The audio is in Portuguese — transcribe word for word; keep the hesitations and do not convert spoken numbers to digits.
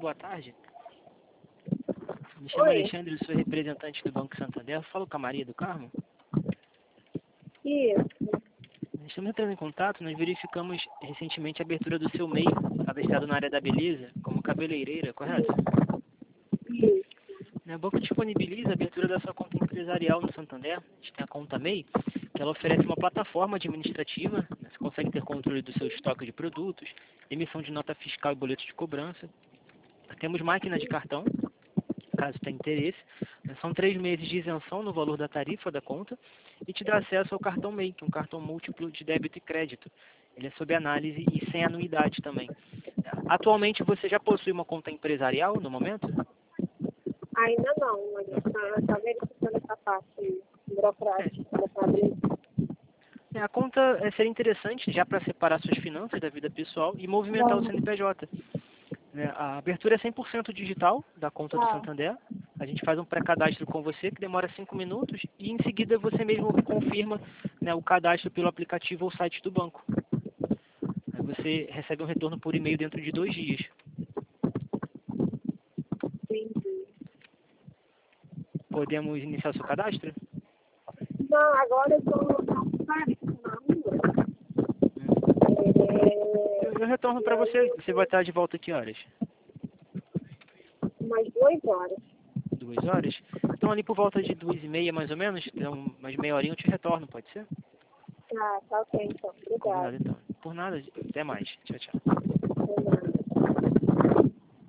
boa tarde. Me chamo Oi. Alexandre, sou representante do Banco Santander. Falo com a Maria do Carmo. Isso. Estamos entrando em contato, nós verificamos recentemente a abertura do seu M E I, cadastrado na área da beleza, como cabeleireira, correto? Isso. O banco disponibiliza a abertura da sua conta empresarial no Santander. A gente tem a conta M E I, que ela oferece uma plataforma administrativa, né? Você consegue ter controle do seu estoque de produtos, emissão de nota fiscal e boleto de cobrança. Temos máquina de cartão, caso tenha interesse. São três meses de isenção no valor da tarifa da conta e te dá acesso ao cartão M E I, que é um cartão múltiplo de débito e crédito. Ele é sob análise e sem anuidade também. Atualmente você já possui uma conta empresarial no momento? Ainda não, a gente está verificando essa parte burocrática para abrir. É, a conta é, seria interessante já para separar suas finanças da vida pessoal e movimentar o C N P J. Né? A abertura é cem por cento digital da conta do Ah. Santander. A gente faz um pré-cadastro com você que demora cinco minutos e em seguida você mesmo confirma, né, o cadastro pelo aplicativo ou site do banco. Aí você recebe um retorno por e-mail dentro de dois dias. Entendi. Podemos iniciar o seu cadastro? Não, agora eu estou na rua. É, Eu, eu retorno para você. Você vai estar de volta que horas? umas duas horas. Duas horas? Então ali por volta de duas e meia mais ou menos, então mais meia horinha eu te retorno, pode ser? Ah, tá ok, então. Obrigada. Combinado então. Por nada, até mais. Tchau, tchau.